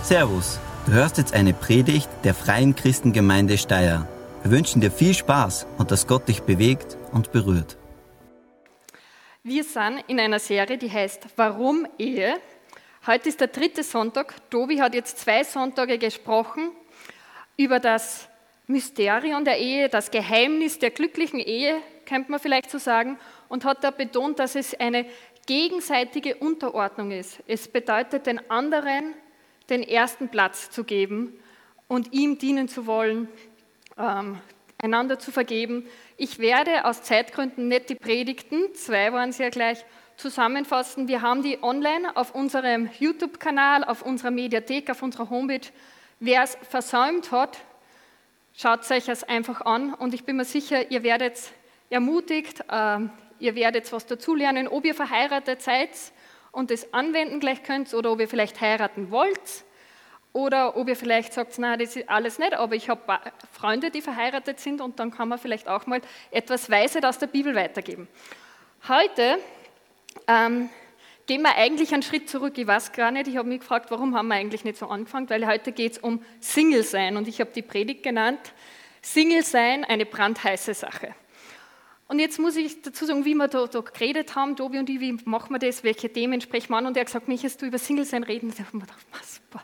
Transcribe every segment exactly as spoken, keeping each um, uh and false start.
Servus, du hörst jetzt eine Predigt der Freien Christengemeinde Steyr. Wir wünschen dir viel Spaß und dass Gott dich bewegt und berührt. Wir sind in einer Serie, die heißt Warum Ehe? Heute ist der dritte Sonntag. Tobi hat jetzt zwei Sonntage gesprochen über das Mysterium der Ehe, das Geheimnis der glücklichen Ehe, könnte man vielleicht so sagen, und hat da betont, dass es eine gegenseitige Unterordnung ist. Es bedeutet, den anderen den ersten Platz zu geben und ihm dienen zu wollen, ähm, einander zu vergeben. Ich werde aus Zeitgründen nicht die Predigten, zwei waren es ja gleich, zusammenfassen. Wir haben die online auf unserem YouTube-Kanal, auf unserer Mediathek, auf unserer Homepage. Wer es versäumt hat, schaut euch das einfach an und ich bin mir sicher, ihr werdet ermutigt, äh, ihr werdet was dazulernen, ob ihr verheiratet seid und das anwenden gleich könnt oder ob ihr vielleicht heiraten wollt oder ob ihr vielleicht sagt, nein, das ist alles nicht, aber ich habe Freunde, die verheiratet sind und dann kann man vielleicht auch mal etwas Weisheit aus der Bibel weitergeben. Heute ähm, gehen wir eigentlich einen Schritt zurück, ich weiß gar nicht, ich habe mich gefragt, warum haben wir eigentlich nicht so angefangen, weil heute geht es um Single sein und ich habe die Predigt genannt, Single sein, eine brandheiße Sache. Und jetzt muss ich dazu sagen, wie wir da, da geredet haben, Tobi und ich, wie machen wir das, welche Themen sprechen wir an? Und er hat gesagt, möchtest du über Single-Sein reden? Ich habe mir gedacht, super.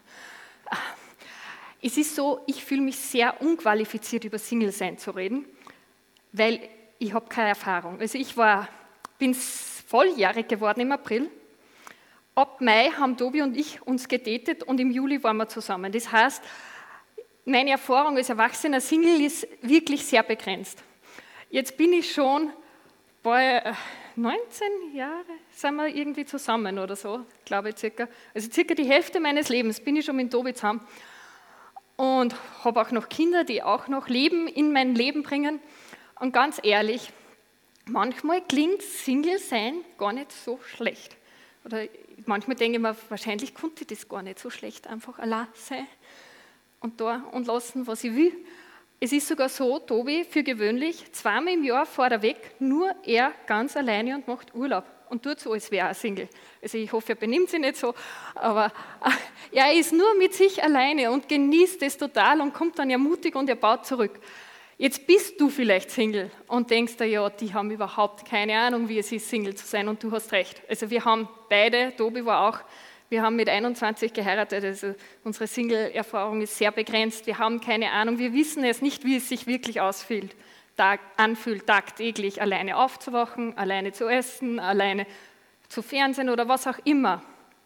Es ist so, ich fühle mich sehr unqualifiziert, über Single-Sein zu reden, weil ich habe keine Erfahrung. Also ich war, bin volljährig geworden im April. Ab Mai haben Tobi und ich uns gedatet und im Juli waren wir zusammen. Das heißt, meine Erfahrung als erwachsener Single ist wirklich sehr begrenzt. Jetzt bin ich schon bei neunzehn Jahre, sind wir irgendwie zusammen oder so, glaube ich circa. Also circa die Hälfte meines Lebens bin ich schon mit Tobi zusammen und habe auch noch Kinder, die auch noch Leben in mein Leben bringen. Und ganz ehrlich, manchmal klingt Single sein gar nicht so schlecht. Oder manchmal denke ich mir, wahrscheinlich konnte ich das gar nicht so schlecht, einfach allein sein und da und lassen, was ich will. Es ist sogar so, Tobi, für gewöhnlich, zweimal im Jahr fährt er weg, nur er ganz alleine und macht Urlaub und tut so, als wäre er Single. Also ich hoffe, er benimmt sich nicht so, aber er ist nur mit sich alleine und genießt es total und kommt dann ermutigt und er baut zurück. Jetzt bist du vielleicht Single und denkst dir, ja, die haben überhaupt keine Ahnung, wie es ist, Single zu sein und du hast recht. Also wir haben beide, Tobi war auch, wir haben mit einundzwanzig geheiratet, also unsere Single-Erfahrung ist sehr begrenzt. Wir haben keine Ahnung, wir wissen es nicht, wie es sich wirklich ausfühlt, Tag, anfühlt, tagtäglich alleine aufzuwachen, alleine zu essen, alleine zu Fernsehen oder was auch immer.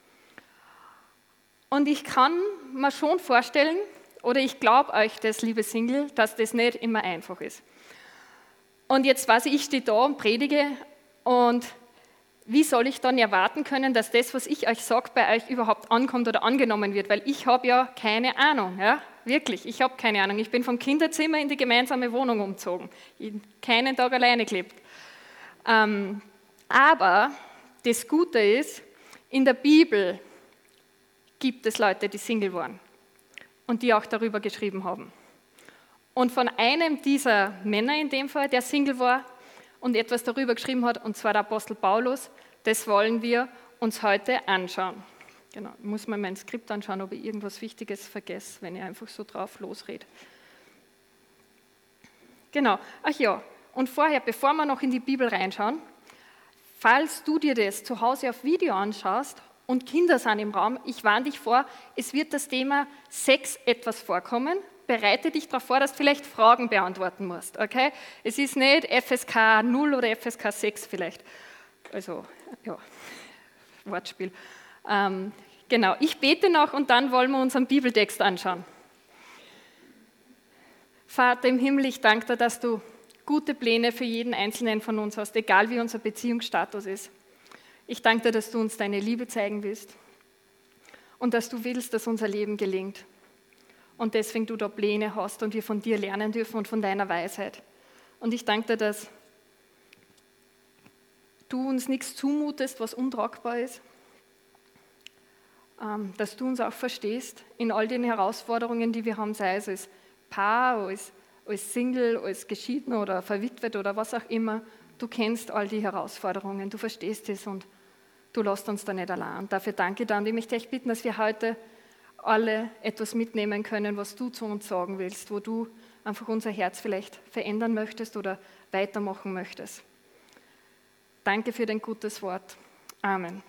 Und ich kann mir schon vorstellen, oder ich glaube euch das, liebe Single, dass das nicht immer einfach ist. Und jetzt weiß ich, ich stehe da und predige und wie soll ich dann erwarten können, dass das, was ich euch sage, bei euch überhaupt ankommt oder angenommen wird? Weil ich habe ja keine Ahnung, ja? Wirklich, ich habe keine Ahnung. Ich bin vom Kinderzimmer in die gemeinsame Wohnung umgezogen, ich habe keinen Tag alleine gelebt. Ähm, aber das Gute ist, in der Bibel gibt es Leute, die Single waren und die auch darüber geschrieben haben. Und von einem dieser Männer in dem Fall, der Single war, und etwas darüber geschrieben hat, und zwar der Apostel Paulus, das wollen wir uns heute anschauen. Genau, ich muss mal mein Skript anschauen, ob ich irgendwas Wichtiges vergesse, wenn ich einfach so drauf losrede. Genau, ach ja, und vorher, bevor wir noch in die Bibel reinschauen, falls du dir das zu Hause auf Video anschaust und Kinder sind im Raum, ich warne dich vor, es wird das Thema Sex etwas vorkommen. Bereite dich darauf vor, dass du vielleicht Fragen beantworten musst. Okay? Es ist nicht F S K null oder F S K sechs vielleicht. Also, ja, Wortspiel. Ähm, genau, ich bete noch und dann wollen wir unseren Bibeltext anschauen. Vater im Himmel, ich danke dir, dass du gute Pläne für jeden Einzelnen von uns hast, egal wie unser Beziehungsstatus ist. Ich danke dir, dass du uns deine Liebe zeigen willst und dass du willst, dass unser Leben gelingt. Und deswegen du da Pläne hast und wir von dir lernen dürfen und von deiner Weisheit. Und ich danke dir, dass du uns nichts zumutest, was untragbar ist, dass du uns auch verstehst in all den Herausforderungen, die wir haben, sei es als Paar, als, als Single, als geschieden oder verwitwet oder was auch immer. Du kennst all die Herausforderungen, du verstehst es und du lässt uns da nicht allein. Und dafür danke ich dir und ich möchte dich bitten, dass wir heute alle etwas mitnehmen können, was du zu uns sagen willst, wo du einfach unser Herz vielleicht verändern möchtest oder weitermachen möchtest. Danke für dein gutes Wort. Amen.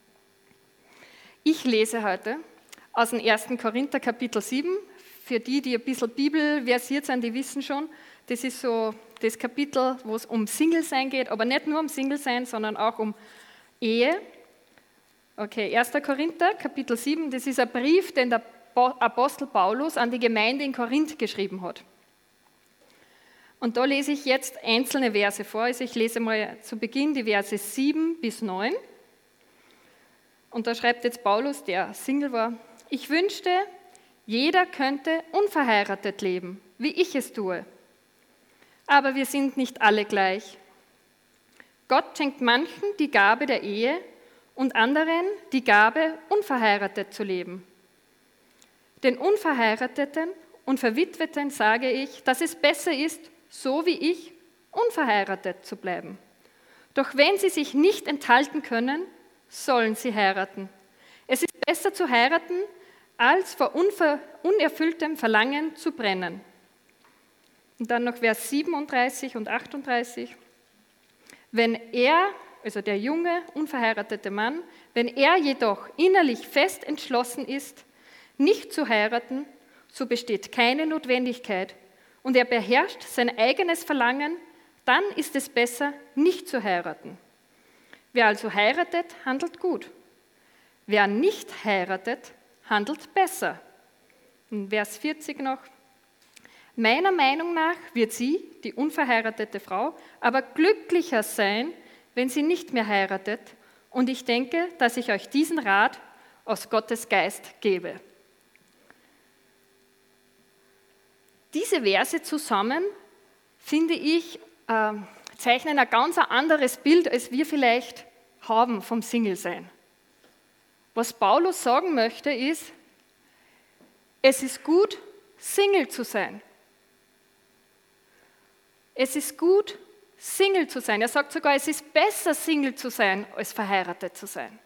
Ich lese heute aus dem ersten Korinther Kapitel sieben. Für die, die ein bisschen Bibel versiert sind, die wissen schon, das ist so das Kapitel, wo es um Single-Sein geht, aber nicht nur um Single-Sein, sondern auch um Ehe. Okay, erster Korinther Kapitel sieben, das ist ein Brief, den der Apostel Paulus an die Gemeinde in Korinth geschrieben hat. Und da lese ich jetzt einzelne Verse vor. Also ich lese mal zu Beginn die Verse sieben bis neun. Und da schreibt jetzt Paulus, der Single war: Ich wünschte, jeder könnte unverheiratet leben, wie ich es tue. Aber wir sind nicht alle gleich. Gott schenkt manchen die Gabe der Ehe und anderen die Gabe, unverheiratet zu leben. Den Unverheirateten und Verwitweten sage ich, dass es besser ist, so wie ich, unverheiratet zu bleiben. Doch wenn sie sich nicht enthalten können, sollen sie heiraten. Es ist besser zu heiraten, als vor unver- unerfülltem Verlangen zu brennen. Und dann noch Vers siebenunddreißig und achtunddreißig. Wenn er, also der junge, unverheiratete Mann, wenn er jedoch innerlich fest entschlossen ist, nicht zu heiraten, so besteht keine Notwendigkeit und er beherrscht sein eigenes Verlangen, dann ist es besser, nicht zu heiraten. Wer also heiratet, handelt gut. Wer nicht heiratet, handelt besser. In Vers vierzig noch. Meiner Meinung nach wird sie, die unverheiratete Frau, aber glücklicher sein, wenn sie nicht mehr heiratet. Und ich denke, dass ich euch diesen Rat aus Gottes Geist gebe. Diese Verse zusammen, finde ich, äh, zeichnen ein ganz anderes Bild, als wir vielleicht haben vom Single-Sein. Was Paulus sagen möchte, ist, es ist gut, Single zu sein. Es ist gut, Single zu sein. Er sagt sogar, es ist besser, Single zu sein, als verheiratet zu sein.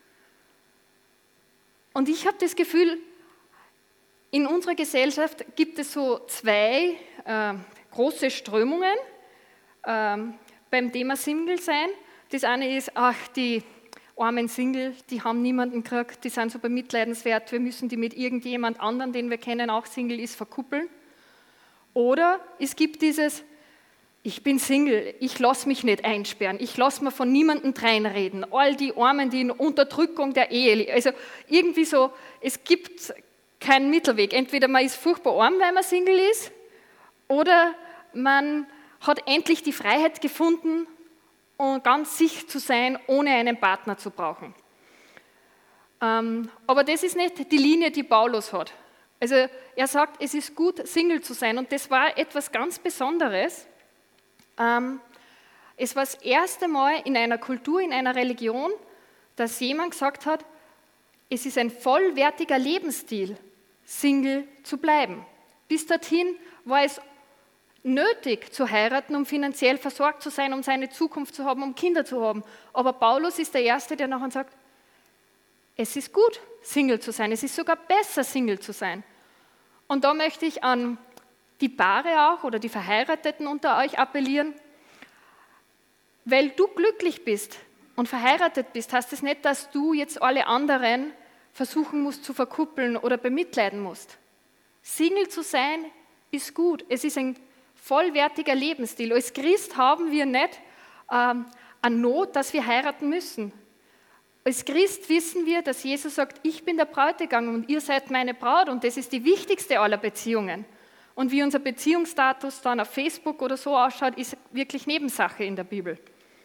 Und ich habe das Gefühl, in unserer Gesellschaft gibt es so zwei äh, große Strömungen äh, beim Thema Single-Sein. Das eine ist, ach, die armen Single, die haben niemanden gekriegt, die sind so bemitleidenswert, wir müssen die mit irgendjemand anderen, den wir kennen, auch Single ist, verkuppeln. Oder es gibt dieses, ich bin Single, ich lasse mich nicht einsperren, ich lasse mir von niemandem dreinreden, all die Armen, die in Unterdrückung der Ehe, also irgendwie so, es gibt keinen Mittelweg. Entweder man ist furchtbar arm, weil man Single ist, oder man hat endlich die Freiheit gefunden, und ganz sich zu sein, ohne einen Partner zu brauchen. Ähm, aber das ist nicht die Linie, die Paulus hat. Also er sagt, es ist gut, Single zu sein, und das war etwas ganz Besonderes. Ähm, es war das erste Mal in einer Kultur, in einer Religion, dass jemand gesagt hat, es ist ein vollwertiger Lebensstil, Single zu bleiben. Bis dorthin war es nötig zu heiraten, um finanziell versorgt zu sein, um seine Zukunft zu haben, um Kinder zu haben. Aber Paulus ist der Erste, der nachher sagt, es ist gut, Single zu sein. Es ist sogar besser, Single zu sein. Und da möchte ich an die Paare auch oder die Verheirateten unter euch appellieren, weil du glücklich bist und verheiratet bist, heißt es nicht, dass du jetzt alle anderen versuchen musst zu verkuppeln oder bemitleiden musst. Single zu sein ist gut. Es ist ein vollwertiger Lebensstil. Als Christ haben wir nicht ähm, eine Not, dass wir heiraten müssen. Als Christ wissen wir, dass Jesus sagt, ich bin der Bräutigam und ihr seid meine Braut, und das ist die wichtigste aller Beziehungen. Und wie unser Beziehungsstatus dann auf Facebook oder so ausschaut, ist wirklich Nebensache in der Bibel.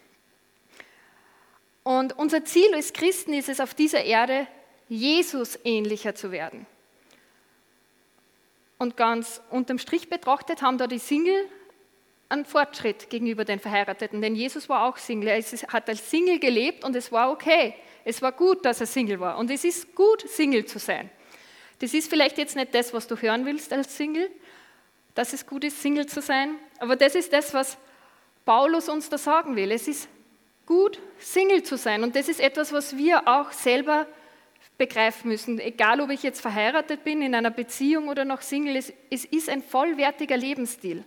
Und unser Ziel als Christen ist es, auf dieser Erde Jesus ähnlicher zu werden. Und ganz unterm Strich betrachtet haben da die Single einen Fortschritt gegenüber den Verheirateten, denn Jesus war auch Single. Er hat als Single gelebt und es war okay. Es war gut, dass er Single war, und es ist gut, Single zu sein. Das ist vielleicht jetzt nicht das, was du hören willst als Single, dass es gut ist, Single zu sein, aber das ist das, was Paulus uns da sagen will. Es ist gut, Single zu sein, und das ist etwas, was wir auch selber begreifen müssen, egal ob ich jetzt verheiratet bin, in einer Beziehung oder noch Single, es, es ist ein vollwertiger Lebensstil.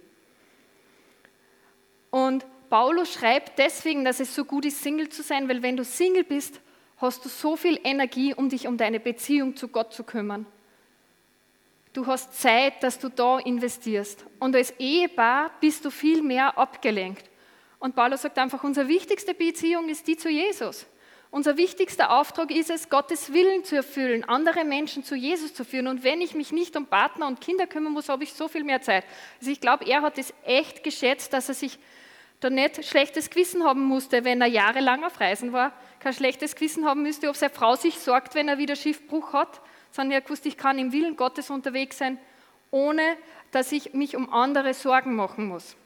Und Paulus schreibt deswegen, dass es so gut ist, Single zu sein, weil wenn du Single bist, hast du so viel Energie, um dich um deine Beziehung zu Gott zu kümmern. Du hast Zeit, dass du da investierst. Und als Ehepaar bist du viel mehr abgelenkt. Und Paulus sagt einfach, unsere wichtigste Beziehung ist die zu Jesus. Unser wichtigster Auftrag ist es, Gottes Willen zu erfüllen, andere Menschen zu Jesus zu führen. Und wenn ich mich nicht um Partner und Kinder kümmern muss, habe ich so viel mehr Zeit. Also ich glaube, er hat es echt geschätzt, dass er sich da nicht schlechtes Gewissen haben musste, wenn er jahrelang auf Reisen war, kein schlechtes Gewissen haben müsste, ob seine Frau sich sorgt, wenn er wieder Schiffbruch hat, sondern er wusste, ich kann im Willen Gottes unterwegs sein, ohne dass ich mich um andere Sorgen machen muss.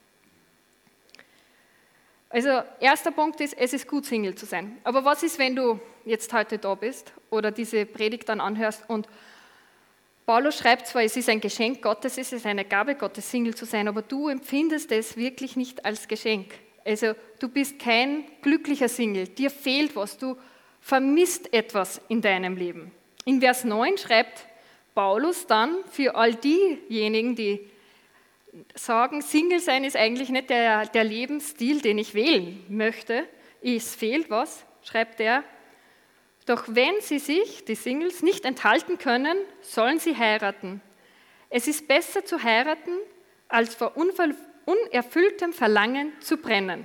Also erster Punkt ist, es ist gut, Single zu sein. Aber was ist, wenn du jetzt heute da bist oder diese Predigt dann anhörst und Paulus schreibt zwar, es ist ein Geschenk Gottes, es ist eine Gabe Gottes, Single zu sein, aber du empfindest es wirklich nicht als Geschenk. Also du bist kein glücklicher Single, dir fehlt was, du vermisst etwas in deinem Leben. In Vers neun schreibt Paulus dann für all diejenigen, die sagen, Single sein ist eigentlich nicht der, der Lebensstil, den ich wählen möchte, es fehlt was, schreibt er. Doch wenn sie sich, die Singles, nicht enthalten können, sollen sie heiraten. Es ist besser zu heiraten, als vor unerfülltem Verlangen zu brennen.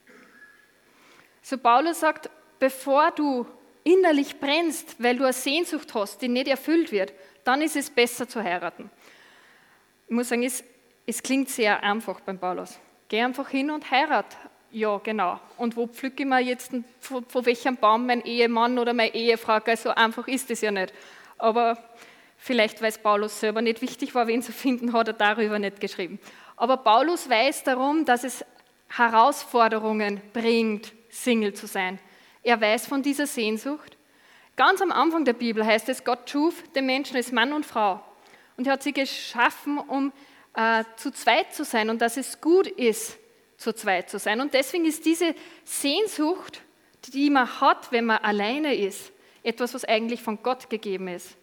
So Paulus sagt, bevor du innerlich brennst, weil du eine Sehnsucht hast, die nicht erfüllt wird, dann ist es besser zu heiraten. Ich muss sagen, es, es klingt sehr einfach beim Paulus. Geh einfach hin und heirat. Ja, genau. Und wo pflücke ich mir jetzt, von, von welchem Baum mein Ehemann oder meine Ehefrau? So einfach ist es ja nicht. Aber vielleicht, weil es Paulus selber nicht wichtig war, wen zu finden, hat er darüber nicht geschrieben. Aber Paulus weiß darum, dass es Herausforderungen bringt, Single zu sein. Er weiß von dieser Sehnsucht. Ganz am Anfang der Bibel heißt es, Gott schuf den Menschen als Mann und Frau. Und er hat sie geschaffen, um äh, zu zweit zu sein und dass es gut ist, zu zweit zu sein. Und deswegen ist diese Sehnsucht, die man hat, wenn man alleine ist, etwas, was eigentlich von Gott gegeben ist.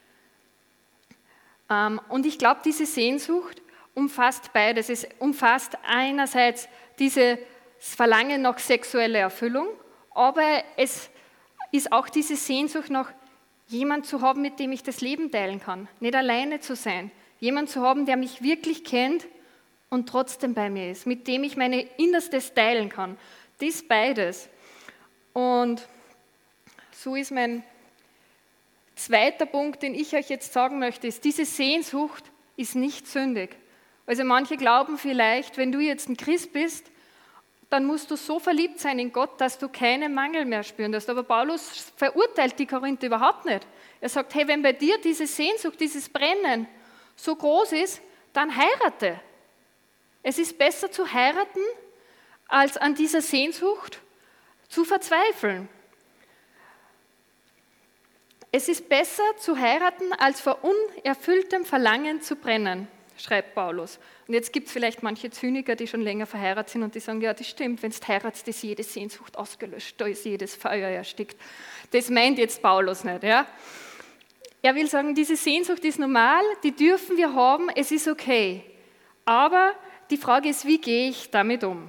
Und ich glaube, diese Sehnsucht umfasst beides. Es umfasst einerseits dieses Verlangen nach sexueller Erfüllung, aber es ist auch diese Sehnsucht nach jemandem zu haben, mit dem ich das Leben teilen kann. Nicht alleine zu sein. Jemand zu haben, der mich wirklich kennt und trotzdem bei mir ist, mit dem ich meine Innerstes teilen kann. Das beides. Und so ist mein zweiter Punkt, den ich euch jetzt sagen möchte, ist, diese Sehnsucht ist nicht sündig. Also manche glauben vielleicht, wenn du jetzt ein Christ bist, dann musst du so verliebt sein in Gott, dass du keinen Mangel mehr spüren wirst. Aber Paulus verurteilt die Korinther überhaupt nicht. Er sagt, hey, wenn bei dir diese Sehnsucht, dieses Brennen so groß ist, dann heirate. Es ist besser zu heiraten, als an dieser Sehnsucht zu verzweifeln. Es ist besser zu heiraten, als vor unerfülltem Verlangen zu brennen, schreibt Paulus. Und jetzt gibt es vielleicht manche Zyniker, die schon länger verheiratet sind und die sagen, ja, das stimmt, wenn du heiratest, ist jede Sehnsucht ausgelöscht, da ist jedes Feuer erstickt. Das meint jetzt Paulus nicht. Ja? Er will sagen, diese Sehnsucht ist normal, die dürfen wir haben, es ist okay. Aber die Frage ist, wie gehe ich damit um?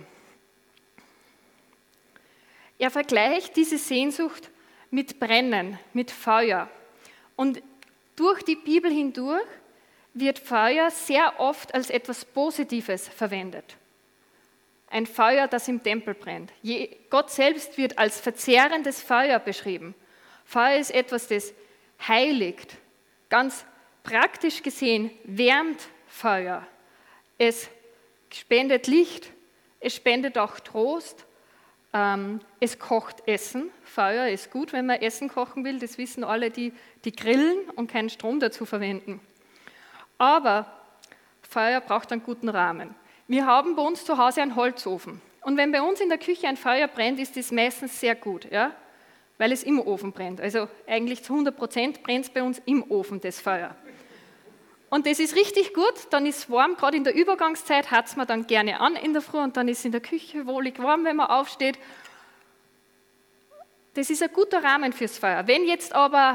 Er vergleicht diese Sehnsucht mit Brennen, mit Feuer. Und durch die Bibel hindurch wird Feuer sehr oft als etwas Positives verwendet. Ein Feuer, das im Tempel brennt. Gott selbst wird als verzehrendes Feuer beschrieben. Feuer ist etwas, das heiligt. Ganz praktisch gesehen wärmt Feuer. Es spendet Licht, es spendet auch Trost, ähm, es kocht Essen. Feuer ist gut, wenn man Essen kochen will, das wissen alle, die, die grillen und keinen Strom dazu verwenden. Aber Feuer braucht einen guten Rahmen. Wir haben bei uns zu Hause einen Holzofen. Und wenn bei uns in der Küche ein Feuer brennt, ist das meistens sehr gut, ja? Weil es im Ofen brennt. Also eigentlich zu hundert Prozent brennt es bei uns im Ofen, das Feuer. Und das ist richtig gut, dann ist es warm, gerade in der Übergangszeit hat es man dann gerne an in der Früh und dann ist es in der Küche wohlig warm, wenn man aufsteht. Das ist ein guter Rahmen fürs Feuer. Wenn jetzt aber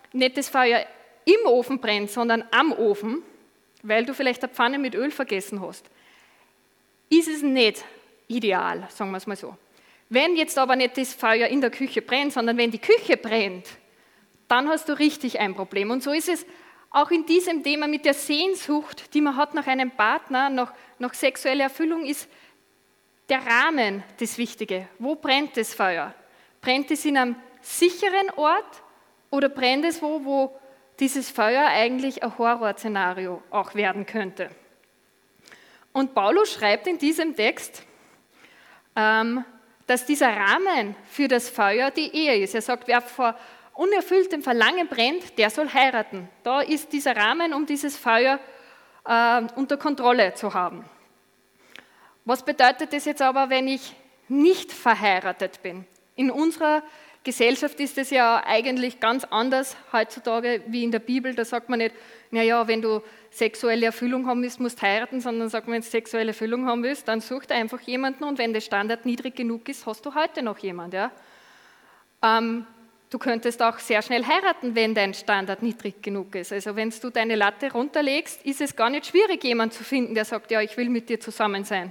nicht das Feuer im Ofen brennt, sondern am Ofen, weil du vielleicht eine Pfanne mit Öl vergessen hast, ist es nicht ideal, sagen wir es mal so. Wenn jetzt aber nicht das Feuer in der Küche brennt, sondern wenn die Küche brennt, dann hast du richtig ein Problem. Und so ist es auch in diesem Thema mit der Sehnsucht, die man hat nach einem Partner, nach, nach sexueller Erfüllung, ist der Rahmen das Wichtige. Wo brennt das Feuer? Brennt es in einem sicheren Ort oder brennt es wo, wo dieses Feuer eigentlich ein Horrorszenario auch werden könnte? Und Paulus schreibt in diesem Text, ähm, dass dieser Rahmen für das Feuer die Ehe ist. Er sagt, wer vor unerfülltem Verlangen brennt, der soll heiraten. Da ist dieser Rahmen, um dieses Feuer äh, unter Kontrolle zu haben. Was bedeutet das jetzt aber, wenn ich nicht verheiratet bin? In unserer Gesellschaft ist es ja eigentlich ganz anders heutzutage wie in der Bibel. Da sagt man nicht, naja, wenn du sexuelle Erfüllung haben willst, musst du heiraten, sondern sagt man, wenn du sexuelle Erfüllung haben willst, dann such dir einfach jemanden und wenn der Standard niedrig genug ist, hast du heute noch jemanden. Ja? Ähm, du könntest auch sehr schnell heiraten, wenn dein Standard niedrig genug ist. Also wenn du deine Latte runterlegst, ist es gar nicht schwierig, jemanden zu finden, der sagt, ja, ich will mit dir zusammen sein.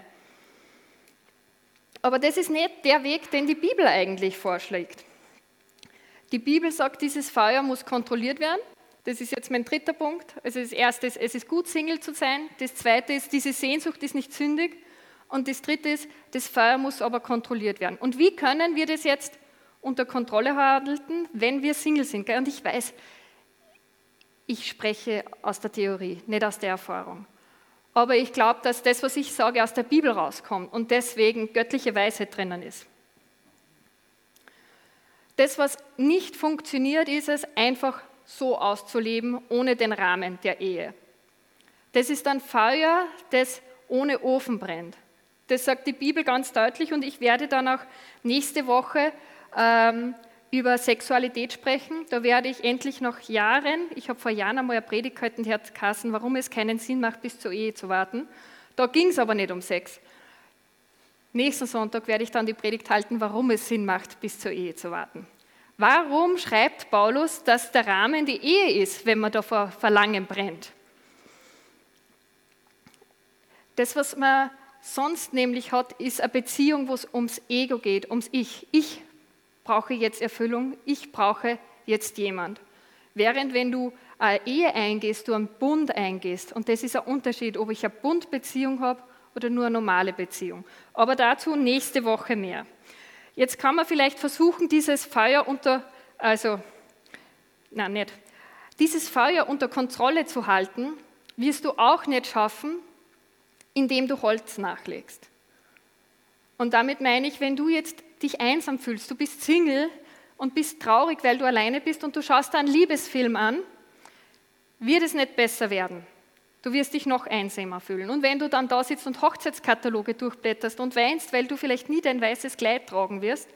Aber das ist nicht der Weg, den die Bibel eigentlich vorschlägt. Die Bibel sagt, dieses Feuer muss kontrolliert werden. Das ist jetzt mein dritter Punkt. Also das erste ist, es ist gut, Single zu sein. Das zweite ist, diese Sehnsucht ist nicht sündig. Und das dritte ist, das Feuer muss aber kontrolliert werden. Und wie können wir das jetzt unter Kontrolle halten, wenn wir Single sind? Und ich weiß, ich spreche aus der Theorie, nicht aus der Erfahrung. Aber ich glaube, dass das, was ich sage, aus der Bibel rauskommt und deswegen göttliche Weisheit drinnen ist. Das, was nicht funktioniert, ist es, einfach so auszuleben, ohne den Rahmen der Ehe. Das ist ein Feuer, das ohne Ofen brennt. Das sagt die Bibel ganz deutlich und ich werde dann auch nächste Woche ähm, über Sexualität sprechen. Da werde ich endlich nach Jahren, ich habe vor Jahren einmal eine Predigt gehalten, die hat geheißen, warum es keinen Sinn macht, bis zur Ehe zu warten. Da ging es aber nicht um Sex. Nächsten Sonntag werde ich dann die Predigt halten, warum es Sinn macht, bis zur Ehe zu warten. Warum schreibt Paulus, dass der Rahmen die Ehe ist, wenn man da vor Verlangen brennt? Das, was man sonst nämlich hat, ist eine Beziehung, wo es ums Ego geht, ums Ich. Ich brauche jetzt Erfüllung, ich brauche jetzt jemand. Während wenn du eine Ehe eingehst, du einen Bund eingehst, und das ist ein Unterschied, ob ich eine Bundbeziehung habe oder nur eine normale Beziehung. Aber dazu nächste Woche mehr. Jetzt kann man vielleicht versuchen, dieses Feuer unter, also, nein, nicht, dieses Feuer unter Kontrolle zu halten, wirst du auch nicht schaffen, indem du Holz nachlegst. Und damit meine ich, wenn du jetzt dich einsam fühlst, du bist Single und bist traurig, weil du alleine bist und du schaust da einen Liebesfilm an, wird es nicht besser werden. Du wirst dich noch einsamer fühlen. Und wenn du dann da sitzt und Hochzeitskataloge durchblätterst und weinst, weil du vielleicht nie dein weißes Kleid tragen wirst,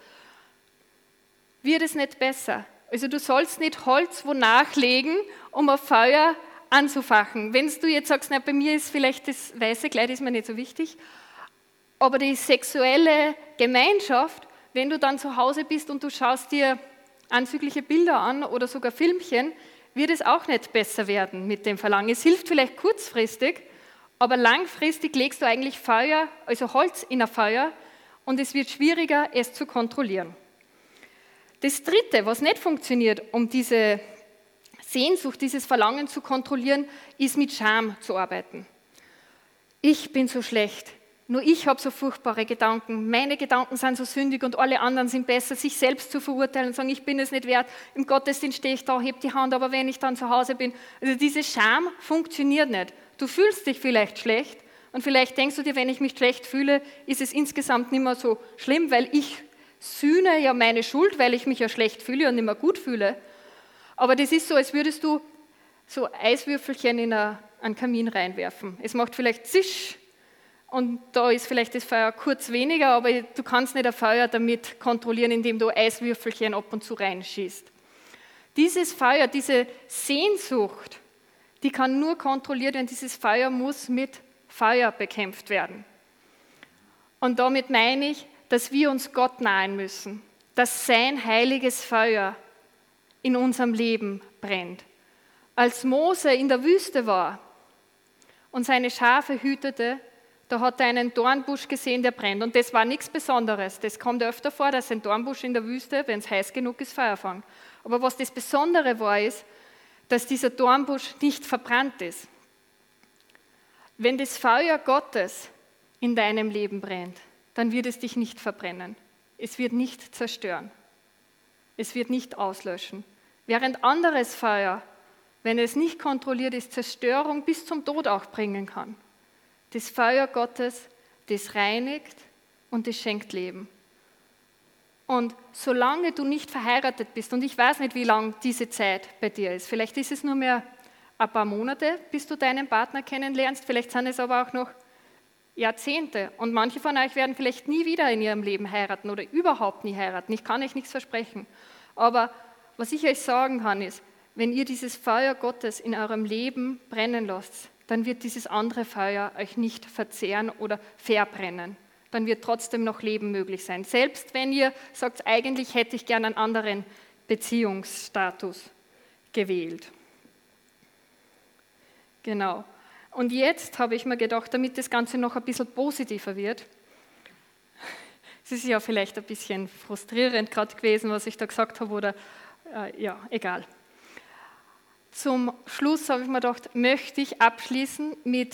wird es nicht besser. Also du sollst nicht Holz wo nachlegen, um ein Feuer anzufachen. Wenn du jetzt sagst, na, bei mir ist vielleicht das weiße Kleid ist mir nicht so wichtig, aber die sexuelle Gemeinschaft, wenn du dann zu Hause bist und du schaust dir anzügliche Bilder an oder sogar Filmchen, wird es auch nicht besser werden mit dem Verlangen. Es hilft vielleicht kurzfristig, aber langfristig legst du eigentlich Feuer, also Holz in ein Feuer und es wird schwieriger, es zu kontrollieren. Das Dritte, was nicht funktioniert, um diese Sehnsucht, dieses Verlangen zu kontrollieren, ist mit Scham zu arbeiten. Ich bin so schlecht, nur ich habe so furchtbare Gedanken, meine Gedanken sind so sündig und alle anderen sind besser, sich selbst zu verurteilen und sagen, ich bin es nicht wert, im Gottesdienst stehe ich da, heb die Hand, aber wenn ich dann zu Hause bin, also diese Scham funktioniert nicht. Du fühlst dich vielleicht schlecht und vielleicht denkst du dir, wenn ich mich schlecht fühle, ist es insgesamt nicht mehr so schlimm, weil ich sühne ja meine Schuld, weil ich mich ja schlecht fühle und nicht mehr gut fühle. Aber das ist so, als würdest du so Eiswürfelchen in einen Kamin reinwerfen. Es macht vielleicht zisch und da ist vielleicht das Feuer kurz weniger, aber du kannst nicht ein Feuer damit kontrollieren, indem du Eiswürfelchen ab und zu reinschießt. Dieses Feuer, diese Sehnsucht, die kann nur kontrolliert werden, dieses Feuer muss mit Feuer bekämpft werden. Und damit meine ich, dass wir uns Gott nahen müssen, dass sein heiliges Feuer in unserem Leben brennt. Als Mose in der Wüste war und seine Schafe hütete, da hat er einen Dornbusch gesehen, der brennt. Und das war nichts Besonderes. Das kommt öfter vor, dass ein Dornbusch in der Wüste, wenn es heiß genug ist, Feuer fängt. Aber was das Besondere war, ist, dass dieser Dornbusch nicht verbrannt ist. Wenn das Feuer Gottes in deinem Leben brennt, dann wird es dich nicht verbrennen. Es wird nicht zerstören. Es wird nicht auslöschen. Während anderes Feuer, wenn es nicht kontrolliert ist, Zerstörung bis zum Tod auch bringen kann. Das Feuer Gottes, das reinigt und das schenkt Leben. Und solange du nicht verheiratet bist, und ich weiß nicht, wie lang diese Zeit bei dir ist, vielleicht ist es nur mehr ein paar Monate, bis du deinen Partner kennenlernst, vielleicht sind es aber auch noch Jahrzehnte. Und manche von euch werden vielleicht nie wieder in ihrem Leben heiraten oder überhaupt nie heiraten. Ich kann euch nichts versprechen. Aber was ich euch sagen kann, ist, wenn ihr dieses Feuer Gottes in eurem Leben brennen lasst, dann wird dieses andere Feuer euch nicht verzehren oder verbrennen. Dann wird trotzdem noch Leben möglich sein. Selbst wenn ihr sagt, eigentlich hätte ich gerne einen anderen Beziehungsstatus gewählt. Genau. Und jetzt habe ich mir gedacht, damit das Ganze noch ein bisschen positiver wird, es ist ja vielleicht ein bisschen frustrierend gerade gewesen, was ich da gesagt habe, oder äh, ja, egal. Zum Schluss habe ich mir gedacht, möchte ich abschließen mit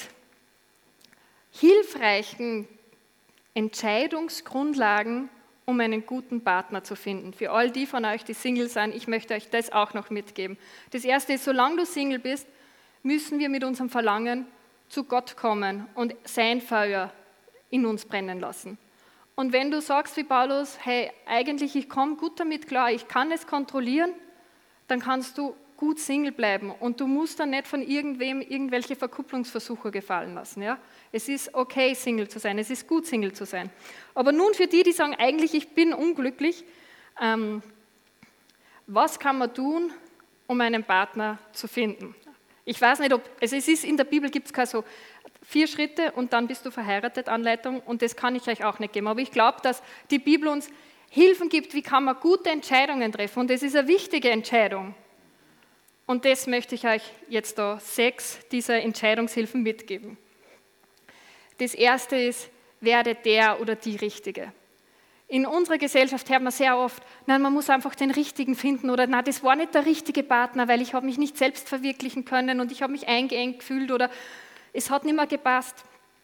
hilfreichen Entscheidungsgrundlagen, um einen guten Partner zu finden. Für all die von euch, die Single sind, ich möchte euch das auch noch mitgeben. Das Erste ist, solange du Single bist, müssen wir mit unserem Verlangen zu Gott kommen und sein Feuer in uns brennen lassen. Und wenn du sagst wie Paulus, hey, eigentlich ich komme gut damit klar, ich kann es kontrollieren, dann kannst du gut Single bleiben und du musst dann nicht von irgendwem irgendwelche Verkupplungsversuche gefallen lassen. Ja? Es ist okay, Single zu sein, es ist gut, Single zu sein. Aber nun für die, die sagen, eigentlich ich bin unglücklich, ähm, was kann man tun, um einen Partner zu finden? Ich weiß nicht, ob, also es ist in der Bibel gibt es keine so vier Schritte und dann bist du verheiratet Anleitung und das kann ich euch auch nicht geben. Aber ich glaube, dass die Bibel uns Hilfen gibt, wie kann man gute Entscheidungen treffen und das ist eine wichtige Entscheidung. Und das möchte ich euch jetzt da sechs dieser Entscheidungshilfen mitgeben. Das erste ist, werde der oder die Richtige. In unserer Gesellschaft hört man sehr oft, nein, man muss einfach den Richtigen finden oder nein, das war nicht der richtige Partner, weil ich habe mich nicht selbst verwirklichen können und ich habe mich eingeengt gefühlt oder es hat nicht mehr gepasst.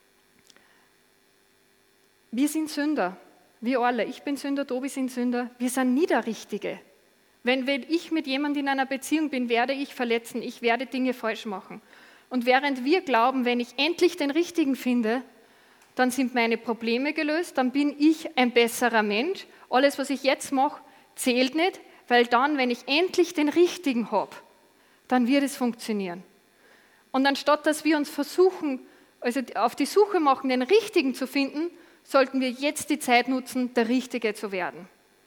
Wir sind Sünder, wir alle. Ich bin Sünder, Tobi sind Sünder. Wir sind nie der Richtige. Wenn, wenn ich mit jemandem in einer Beziehung bin, werde ich verletzen, ich werde Dinge falsch machen. Und während wir glauben, wenn ich endlich den Richtigen finde, dann sind meine Probleme gelöst, dann bin ich ein besserer Mensch. Alles, was ich jetzt mache, zählt nicht, weil dann, wenn ich endlich den Richtigen habe, dann wird es funktionieren. Und anstatt, dass wir uns versuchen, also auf die Suche machen, den Richtigen zu finden, sollten wir jetzt die Zeit nutzen, der Richtige zu werden.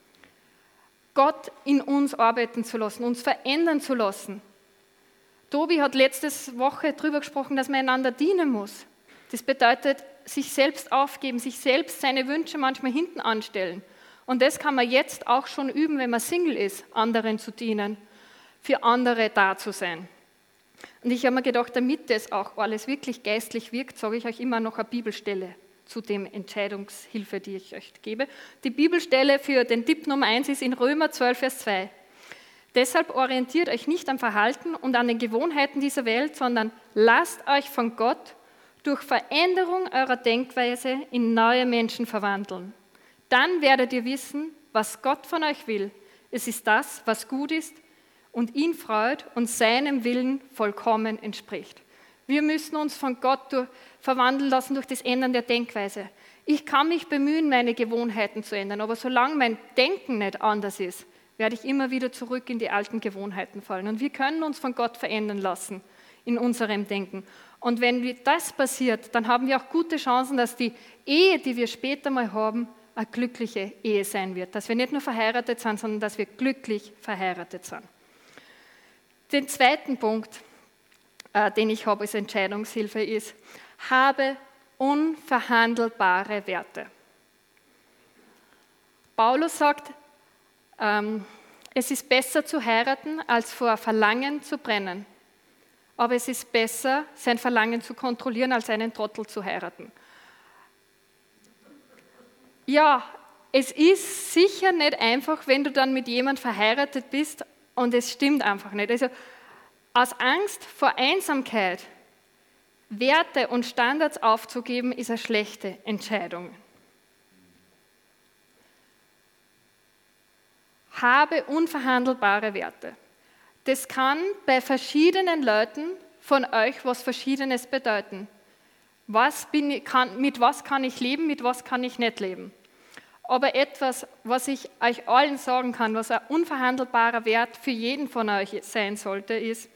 Gott in uns arbeiten zu lassen, uns verändern zu lassen. Tobi hat letzte Woche darüber gesprochen, dass man einander dienen muss. Das bedeutet, sich selbst aufgeben, sich selbst seine Wünsche manchmal hinten anstellen. Und das kann man jetzt auch schon üben, wenn man Single ist, anderen zu dienen, für andere da zu sein. Und ich habe mir gedacht, damit das auch alles wirklich geistlich wirkt, sage ich euch immer noch eine Bibelstelle zu dem Entscheidungshilfe, die ich euch gebe. Die Bibelstelle für den Tipp Nummer eins ist in Römer zwölf, Vers zwei. Deshalb orientiert euch nicht am Verhalten und an den Gewohnheiten dieser Welt, sondern lasst euch von Gott durch Veränderung eurer Denkweise in neue Menschen verwandeln. Dann werdet ihr wissen, was Gott von euch will. Es ist das, was gut ist und ihn freut und seinem Willen vollkommen entspricht. Wir müssen uns von Gott durch, verwandeln lassen durch das Ändern der Denkweise. Ich kann mich bemühen, meine Gewohnheiten zu ändern, aber solange mein Denken nicht anders ist, werde ich immer wieder zurück in die alten Gewohnheiten fallen. Und wir können uns von Gott verändern lassen in unserem Denken. Und wenn das passiert, dann haben wir auch gute Chancen, dass die Ehe, die wir später mal haben, eine glückliche Ehe sein wird. Dass wir nicht nur verheiratet sind, sondern dass wir glücklich verheiratet sind. Den zweiten Punkt, äh, den ich habe als Entscheidungshilfe, ist, habe unverhandelbare Werte. Paulus sagt ähm, es ist besser zu heiraten, als vor Verlangen zu brennen. Aber es ist besser, sein Verlangen zu kontrollieren, als einen Trottel zu heiraten. Ja, es ist sicher nicht einfach, wenn du dann mit jemandem verheiratet bist und es stimmt einfach nicht. Also aus Angst vor Einsamkeit Werte und Standards aufzugeben, ist eine schlechte Entscheidung. Habe unverhandelbare Werte. Das kann bei verschiedenen Leuten von euch was Verschiedenes bedeuten. Was bin ich, kann, mit was kann ich leben, mit was kann ich nicht leben. Aber etwas, was ich euch allen sagen kann, was ein unverhandelbarer Wert für jeden von euch sein sollte, ist,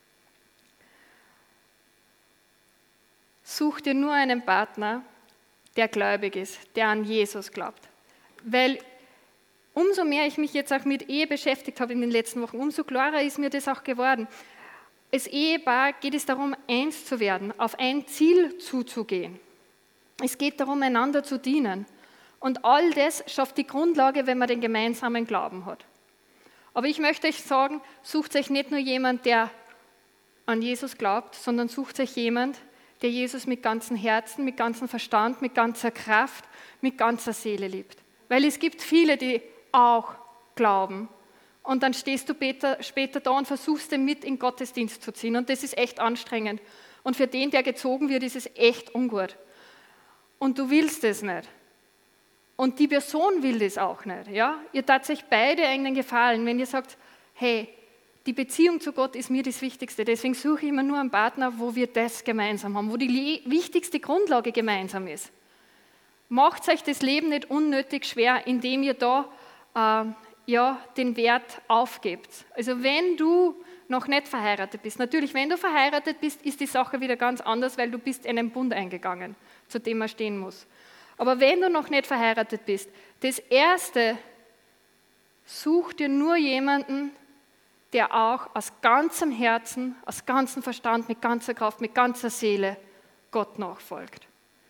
such dir nur einen Partner, der gläubig ist, der an Jesus glaubt. Weil umso mehr ich mich jetzt auch mit Ehe beschäftigt habe in den letzten Wochen, umso klarer ist mir das auch geworden. Als Ehepaar geht es darum, eins zu werden, auf ein Ziel zuzugehen. Es geht darum, einander zu dienen. Und all das schafft die Grundlage, wenn man den gemeinsamen Glauben hat. Aber ich möchte euch sagen, sucht euch nicht nur jemand, der an Jesus glaubt, sondern sucht euch jemand, der Jesus mit ganzem Herzen, mit ganzem Verstand, mit ganzer Kraft, mit ganzer Seele liebt. Weil es gibt viele, die auch glauben. Und dann stehst du später, später da und versuchst, den mit in den Gottesdienst zu ziehen. Und das ist echt anstrengend. Und für den, der gezogen wird, ist es echt ungut. Und du willst es nicht. Und die Person will das auch nicht. Ja? Ihr tat euch beide einen Gefallen, wenn ihr sagt, hey, die Beziehung zu Gott ist mir das Wichtigste. Deswegen suche ich immer nur einen Partner, wo wir das gemeinsam haben, wo die wichtigste Grundlage gemeinsam ist. Macht euch das Leben nicht unnötig schwer, indem ihr da äh, ja, den Wert aufgebt. Also wenn du noch nicht verheiratet bist, natürlich, wenn du verheiratet bist, ist die Sache wieder ganz anders, weil du bist in einen Bund eingegangen, zu dem man stehen muss. Aber wenn du noch nicht verheiratet bist, das Erste, such dir nur jemanden, der auch aus ganzem Herzen, aus ganzem Verstand, mit ganzer Kraft, mit ganzer Seele Gott nachfolgt.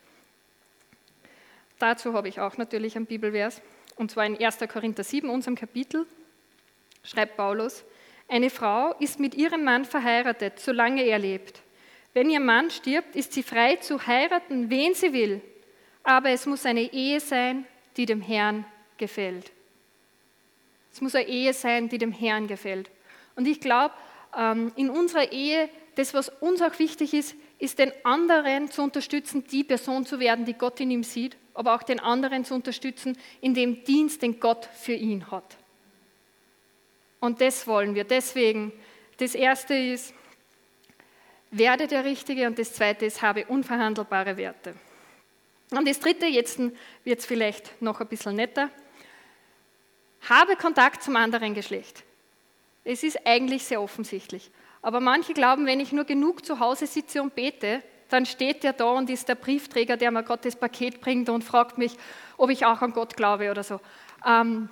Dazu habe ich auch natürlich einen Bibelvers, und zwar in erster Korinther sieben, unserem Kapitel, schreibt Paulus, eine Frau ist mit ihrem Mann verheiratet, solange er lebt. Wenn ihr Mann stirbt, ist sie frei zu heiraten, wen sie will, aber es muss eine Ehe sein, die dem Herrn gefällt. Es muss eine Ehe sein, die dem Herrn gefällt. Und ich glaube, in unserer Ehe, das, was uns auch wichtig ist, ist den anderen zu unterstützen, die Person zu werden, die Gott in ihm sieht, aber auch den anderen zu unterstützen in dem Dienst, den Gott für ihn hat. Und das wollen wir. Deswegen, das Erste ist, werde der Richtige, und das Zweite ist, habe unverhandelbare Werte. Und das Dritte, jetzt wird es vielleicht noch ein bisschen netter, habe Kontakt zum anderen Geschlecht. Es ist eigentlich sehr offensichtlich. Aber manche glauben, wenn ich nur genug zu Hause sitze und bete, dann steht der da und ist der Briefträger, der mir Gott das Paket bringt und fragt mich, ob ich auch an Gott glaube oder so. Ähm,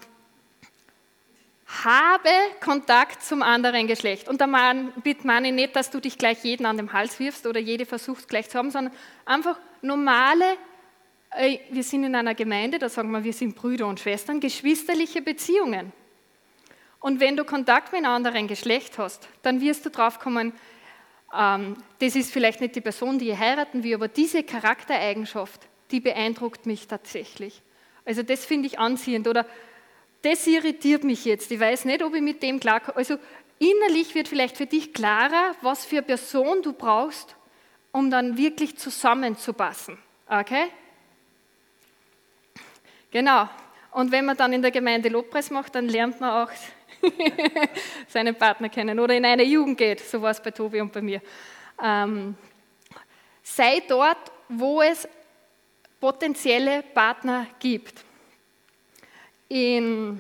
habe Kontakt zum anderen Geschlecht. Und da meine ich nicht, dass du dich gleich jeden an den Hals wirfst oder jede versuchst gleich zu haben, sondern einfach normale, äh, wir sind in einer Gemeinde, da sagen wir, wir sind Brüder und Schwestern, geschwisterliche Beziehungen. Und wenn du Kontakt mit einem anderen Geschlecht hast, dann wirst du drauf kommen, ähm, das ist vielleicht nicht die Person, die ich heiraten will, aber diese Charaktereigenschaft, die beeindruckt mich tatsächlich. Also das finde ich anziehend oder das irritiert mich jetzt. Ich weiß nicht, ob ich mit dem klarkomme. Also innerlich wird vielleicht für dich klarer, was für eine Person du brauchst, um dann wirklich zusammenzupassen. Okay? Genau. Und wenn man dann in der Gemeinde Lobpreis macht, dann lernt man auch seinen Partner kennen oder in eine Jugend geht, so war es bei Tobi und bei mir. Ähm, sei dort, wo es potenzielle Partner gibt. In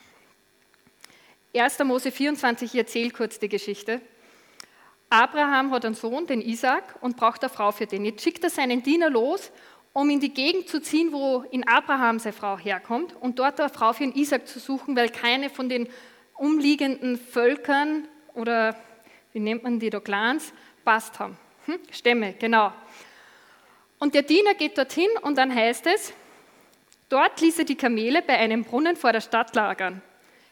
erster Mose vierundzwanzig, ich erzähle kurz die Geschichte. Abraham hat einen Sohn, den Isaak, und braucht eine Frau für den. Jetzt schickt er seinen Diener los, um in die Gegend zu ziehen, wo in Abraham seine Frau herkommt, und dort eine Frau für den Isaak zu suchen, weil keine von den umliegenden Völkern oder wie nennt man die da, Clans, passt haben. Hm? Stämme, genau. Und der Diener geht dorthin und dann heißt es, dort ließ er die Kamele bei einem Brunnen vor der Stadt lagern.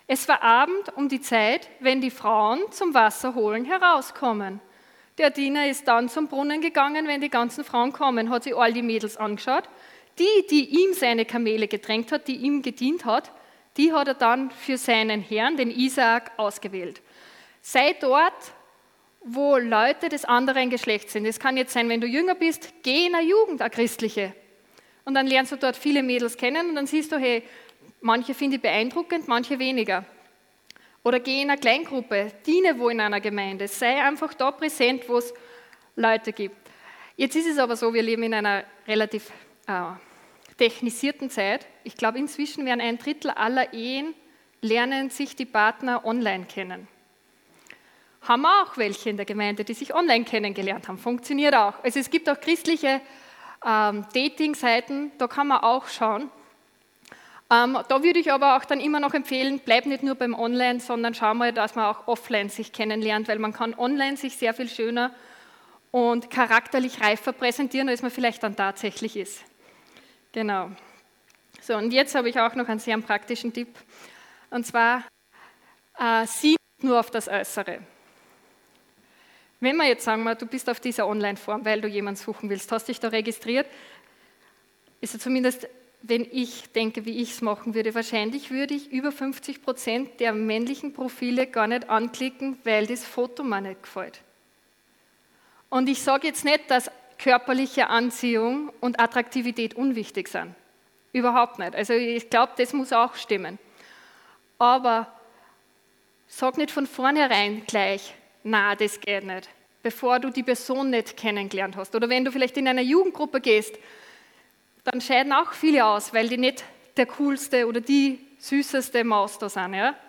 Es war Abend um die Zeit, wenn die Frauen zum Wasser holen herauskommen. Der Diener ist dann zum Brunnen gegangen, wenn die ganzen Frauen kommen, hat sich all die Mädels angeschaut. Die, die ihm seine Kamele getränkt hat, die ihm gedient hat, die hat er dann für seinen Herrn, den Isaak, ausgewählt. Sei dort, wo Leute des anderen Geschlechts sind. Es kann jetzt sein, wenn du jünger bist, geh in eine Jugend, eine christliche. Und dann lernst du dort viele Mädels kennen und dann siehst du, hey, manche finde ich beeindruckend, manche weniger. Oder geh in eine Kleingruppe, diene wo in einer Gemeinde, sei einfach da präsent, wo es Leute gibt. Jetzt ist es aber so, wir leben in einer relativ äh, technisierten Zeit. Ich glaube, inzwischen werden ein Drittel aller Ehen, lernen sich die Partner online kennen. Haben wir auch welche in der Gemeinde, die sich online kennengelernt haben. Funktioniert auch. Also es gibt auch christliche ähm, Dating-Seiten, da kann man auch schauen. Ähm, da würde ich aber auch dann immer noch empfehlen, bleib nicht nur beim Online, sondern schau mal, dass man auch offline sich kennenlernt, weil man kann online sich sehr viel schöner und charakterlich reifer präsentieren, als man vielleicht dann tatsächlich ist. Genau. So, und jetzt habe ich auch noch einen sehr praktischen Tipp. Und zwar, äh, sieh nicht nur auf das Äußere. Wenn wir jetzt sagen, du bist auf dieser Online-Form, weil du jemanden suchen willst, hast dich da registriert, ist ja zumindest, wenn ich denke, wie ich es machen würde, wahrscheinlich würde ich über fünfzig Prozent der männlichen Profile gar nicht anklicken, weil das Foto mir nicht gefällt. Und ich sage jetzt nicht, dass körperliche Anziehung und Attraktivität unwichtig sind. Überhaupt nicht. Also ich glaube, das muss auch stimmen. Aber sag nicht von vornherein gleich, na, das geht nicht, bevor du die Person nicht kennengelernt hast. Oder wenn du vielleicht in einer Jugendgruppe gehst, dann scheiden auch viele aus, weil die nicht der coolste oder die süßeste Maus da sind. Ja?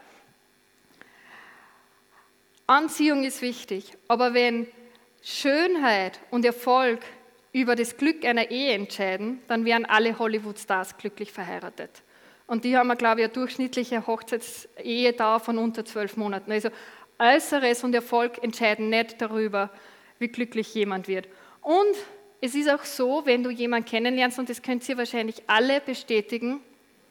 Anziehung ist wichtig, aber wenn Schönheit und Erfolg über das Glück einer Ehe entscheiden, dann wären alle Hollywood-Stars glücklich verheiratet. Und die haben, glaube ich, eine durchschnittliche Hochzeitsehe-Dauer von unter zwölf Monaten. Also Äußeres und Erfolg entscheiden nicht darüber, wie glücklich jemand wird. Und es ist auch so, wenn du jemanden kennenlernst, und das könnt ihr wahrscheinlich alle bestätigen,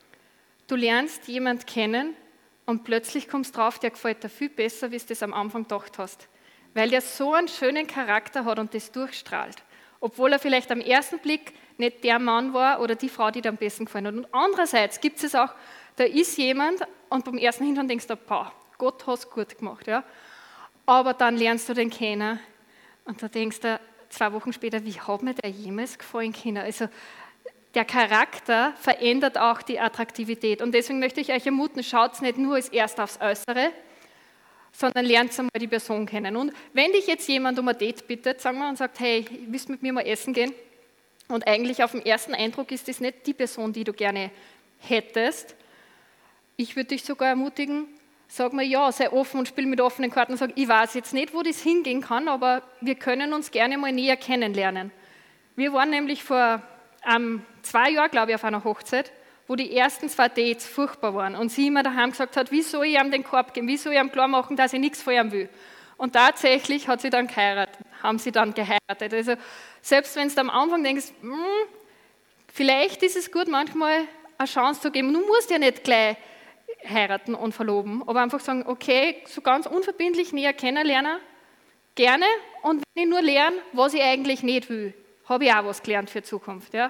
du lernst jemanden kennen und plötzlich kommst drauf, der gefällt dir viel besser, wie du das am Anfang gedacht hast. Weil der so einen schönen Charakter hat und das durchstrahlt. Obwohl er vielleicht am ersten Blick nicht der Mann war oder die Frau, die dir am besten gefallen hat. Und andererseits gibt es auch, da ist jemand und beim ersten Hinschauen denkst du, boah, Gott hat es gut gemacht. Ja? Aber dann lernst du den kennen und da denkst du zwei Wochen später, wie hat mir der jemals gefallen können? Also der Charakter verändert auch die Attraktivität. Und deswegen möchte ich euch ermutigen, schaut nicht nur als erst aufs Äußere, sondern lernt einmal die Person kennen. Und wenn dich jetzt jemand um ein Date bittet, sagen wir, und sagt, hey, willst du mit mir mal essen gehen? Und eigentlich auf den ersten Eindruck ist das nicht die Person, die du gerne hättest. Ich würde dich sogar ermutigen, sag mal ja, sei offen und spiel mit offenen Karten und sag, ich weiß jetzt nicht, wo das hingehen kann, aber wir können uns gerne mal näher kennenlernen. Wir waren nämlich vor ähm, zwei Jahren, glaube ich, auf einer Hochzeit, wo die ersten zwei Dates furchtbar waren und sie immer daheim gesagt hat, wie soll ich ihm den Korb geben, wie soll ich ihm klar machen, dass ich nichts von ihm will. Und tatsächlich hat sie dann geheiratet, haben sie dann geheiratet. Also selbst wenn du am Anfang denkst, hm, vielleicht ist es gut, manchmal eine Chance zu geben. Du musst ja nicht gleich heiraten und verloben, aber einfach sagen, okay, so ganz unverbindlich näher kennenlernen, gerne. Und wenn ich nur lerne, was ich eigentlich nicht will, habe ich auch was gelernt für die Zukunft. Ja?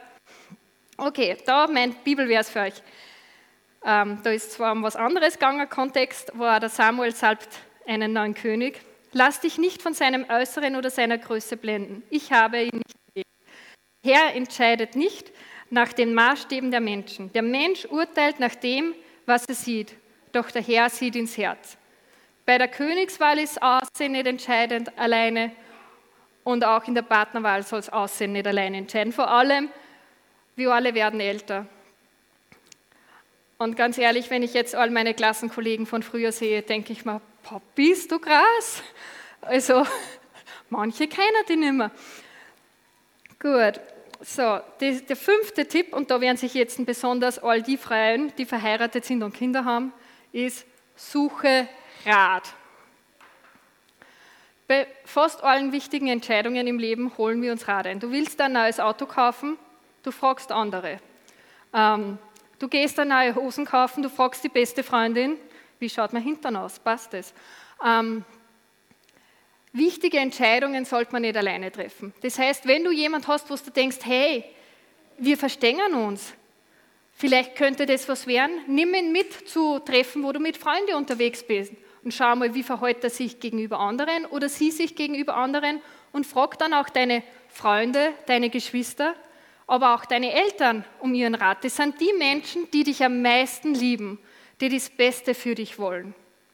Okay, da mein Bibelvers für euch. Ähm, da ist zwar um was anderes gegangen, Kontext war, der Samuel salbt einen neuen König. Lass dich nicht von seinem Äußeren oder seiner Größe blenden. Ich habe ihn nicht gewählt. Der Herr entscheidet nicht nach den Maßstäben der Menschen. Der Mensch urteilt nach dem, was er sieht, doch der Herr sieht ins Herz. Bei der Königswahl ist Aussehen nicht entscheidend alleine und auch in der Partnerwahl soll das Aussehen nicht alleine entscheiden. Vor allem, wir alle werden älter. Und ganz ehrlich, wenn ich jetzt all meine Klassenkollegen von früher sehe, denke ich mir, boah, bist du krass? Also, manche kennen die nicht mehr. Gut, so, die, der fünfte Tipp, und da werden sich jetzt besonders all die Frauen, die verheiratet sind und Kinder haben, ist, suche Rat. Bei fast allen wichtigen Entscheidungen im Leben holen wir uns Rat ein. Du willst ein neues Auto kaufen, du fragst andere. Ähm, du gehst eine neue Hosen kaufen, du fragst die beste Freundin, Wie schaut mein Hintern aus? Passt es? Ähm, wichtige Entscheidungen sollte man nicht alleine treffen. Das heißt, wenn du jemand hast, wo du denkst, hey, wir verstehen uns, vielleicht könnte das was werden, nimm ihn mit zu Treffen, wo du mit Freunden unterwegs bist und schau mal, wie verhält er sich gegenüber anderen oder sie sich gegenüber anderen und frag dann auch deine Freunde, deine Geschwister, aber auch deine Eltern um ihren Rat. Das sind die Menschen, die dich am meisten lieben, die das Beste für dich wollen.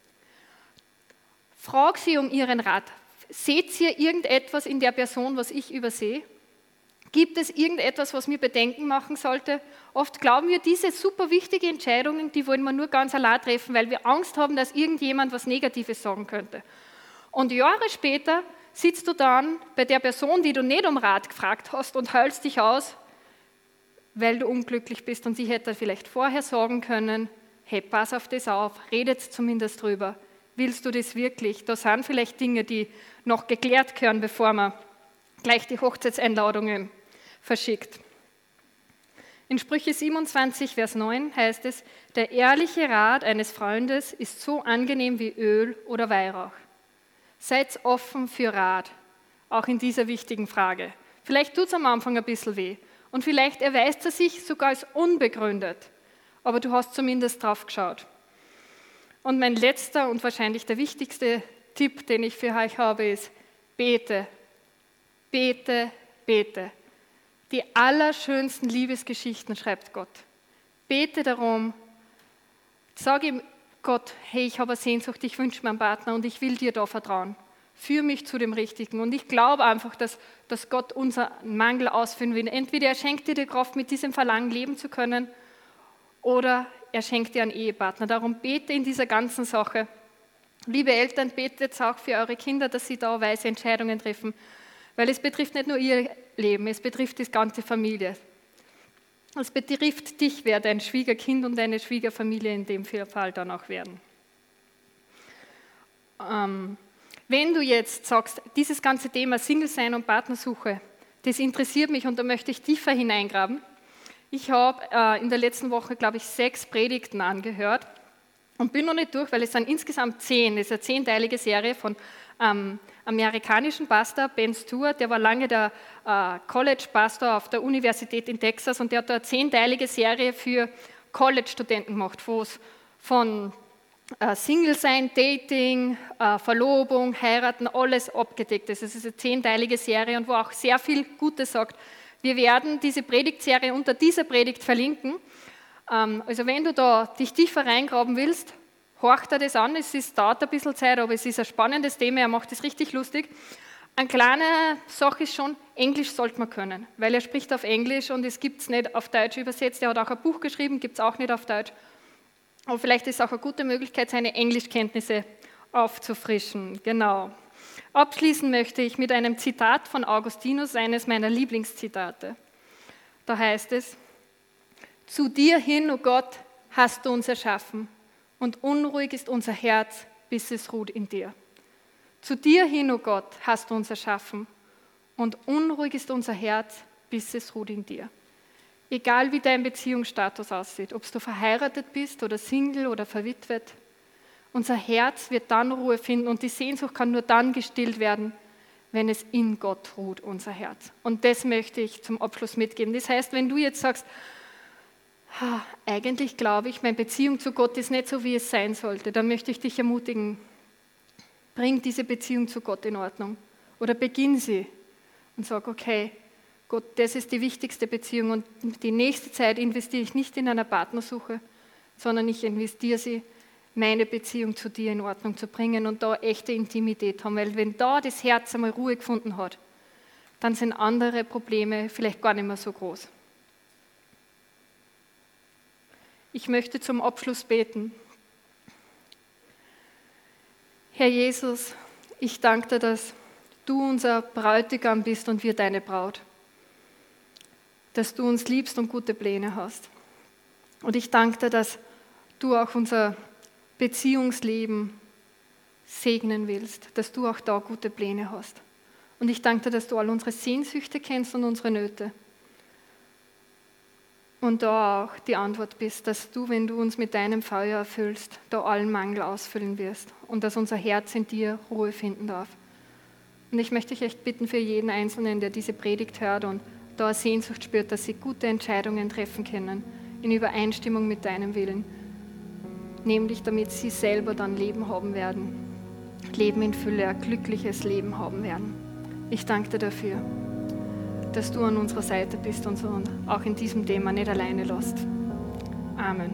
Frag sie um ihren Rat. Seht ihr irgendetwas in der Person, was ich übersehe? Gibt es irgendetwas, was mir Bedenken machen sollte? Oft glauben wir, diese super wichtige Entscheidungen, die wollen wir nur ganz allein treffen, weil wir Angst haben, dass irgendjemand was Negatives sagen könnte. Und Jahre später sitzt du dann bei der Person, die du nicht um Rat gefragt hast und heulst dich aus, weil du unglücklich bist und sie hätte vielleicht vorher sagen können, hey, pass auf das auf, redet zumindest drüber. Willst du das wirklich? Da sind vielleicht Dinge, die noch geklärt gehören, bevor man gleich die Hochzeitseinladungen verschickt. In Sprüche siebenundzwanzig, Vers neun heißt es, der ehrliche Rat eines Freundes ist so angenehm wie Öl oder Weihrauch. Seid offen für Rat, auch in dieser wichtigen Frage. Vielleicht tut es am Anfang ein bisschen weh und vielleicht erweist er sich sogar als unbegründet, aber du hast zumindest drauf geschaut. Und mein letzter und wahrscheinlich der wichtigste Tipp, den ich für euch habe, ist, bete, bete, bete. Die allerschönsten Liebesgeschichten schreibt Gott. Bete darum, sag ihm Gott, hey, ich habe eine Sehnsucht, ich wünsche mir einen Partner und ich will dir da vertrauen. Führ mich zu dem Richtigen. Und ich glaube einfach, dass, dass Gott unseren Mangel ausfüllen will. Entweder er schenkt dir die Kraft, mit diesem Verlangen leben zu können, oder er schenkt dir einen Ehepartner. Darum bete in dieser ganzen Sache. Liebe Eltern, betet auch für eure Kinder, dass sie da weise Entscheidungen treffen. Weil es betrifft nicht nur ihr Leben, es betrifft die ganze Familie. Es betrifft dich, wer dein Schwiegerkind und deine Schwiegerfamilie in dem Fall dann auch werden. Ähm, wenn du jetzt sagst, dieses ganze Thema Single-Sein und Partnersuche, das interessiert mich und da möchte ich tiefer hineingraben. Ich habe äh, in der letzten Woche, glaube ich, sechs Predigten angehört und bin noch nicht durch, weil es sind insgesamt zehn. Es ist eine zehnteilige Serie von ähm, amerikanischen Pastor Ben Stewart, der war lange der äh, College-Pastor auf der Universität in Texas und der hat da eine zehnteilige Serie für College-Studenten gemacht, wo es von äh, Single-Sein, Dating, äh, Verlobung, Heiraten, alles abgedeckt ist. Es ist eine zehnteilige Serie und wo auch sehr viel Gutes sagt. Wir werden diese Predigtserie unter dieser Predigt verlinken. Ähm, also wenn du da dich tiefer reingraben willst, horch dir das an, es ist, dauert ein bisschen Zeit, aber es ist ein spannendes Thema, er macht es richtig lustig. Eine kleine Sache ist schon, Englisch sollte man können, weil er spricht auf Englisch und es gibt es nicht auf Deutsch übersetzt. Er hat auch ein Buch geschrieben, gibt es auch nicht auf Deutsch. Aber vielleicht ist es auch eine gute Möglichkeit, seine Englischkenntnisse aufzufrischen. Genau. Abschließen möchte ich mit einem Zitat von Augustinus, eines meiner Lieblingszitate. Da heißt es, zu dir hin, o Gott, hast du uns erschaffen. Und unruhig ist unser Herz, bis es ruht in dir. Zu dir hin, o Gott, hast du uns erschaffen. Und unruhig ist unser Herz, bis es ruht in dir. Egal wie dein Beziehungsstatus aussieht, ob du verheiratet bist oder Single oder verwitwet, unser Herz wird dann Ruhe finden und die Sehnsucht kann nur dann gestillt werden, wenn es in Gott ruht, unser Herz. Und das möchte ich zum Abschluss mitgeben. Das heißt, wenn du jetzt sagst, Ha, eigentlich glaube ich, meine Beziehung zu Gott ist nicht so, wie es sein sollte. Da möchte ich dich ermutigen, bring diese Beziehung zu Gott in Ordnung oder beginn sie und sag, okay, Gott, das ist die wichtigste Beziehung und die nächste Zeit investiere ich nicht in eine Partnersuche, sondern ich investiere sie, meine Beziehung zu dir in Ordnung zu bringen und da echte Intimität haben, weil wenn da das Herz einmal Ruhe gefunden hat, dann sind andere Probleme vielleicht gar nicht mehr so groß. Ich möchte zum Abschluss beten. Herr Jesus, ich danke dir, dass du unser Bräutigam bist und wir deine Braut. Dass du uns liebst und gute Pläne hast. Und ich danke dir, dass du auch unser Beziehungsleben segnen willst, dass du auch da gute Pläne hast. Und ich danke dir, dass du all unsere Sehnsüchte kennst und unsere Nöte. und da auch die Antwort bist, dass du, wenn du uns mit deinem Feuer erfüllst, da allen Mangel ausfüllen wirst und dass unser Herz in dir Ruhe finden darf. Und ich möchte dich echt bitten für jeden Einzelnen, der diese Predigt hört und da eine Sehnsucht spürt, dass sie gute Entscheidungen treffen können, in Übereinstimmung mit deinem Willen. Nämlich damit sie selber dann Leben haben werden. Leben in Fülle, ein glückliches Leben haben werden. Ich danke dir dafür, dass du an unserer Seite bist und uns auch in diesem Thema nicht alleine lässt. Amen.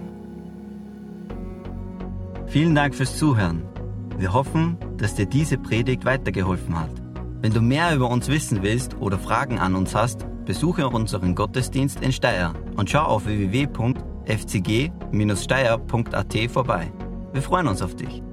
Vielen Dank fürs Zuhören. Wir hoffen, dass dir diese Predigt weitergeholfen hat. Wenn du mehr über uns wissen willst oder Fragen an uns hast, besuche unseren Gottesdienst in Steyr und schau auf w w w punkt f c g Bindestrich steyr punkt a t vorbei. Wir freuen uns auf dich.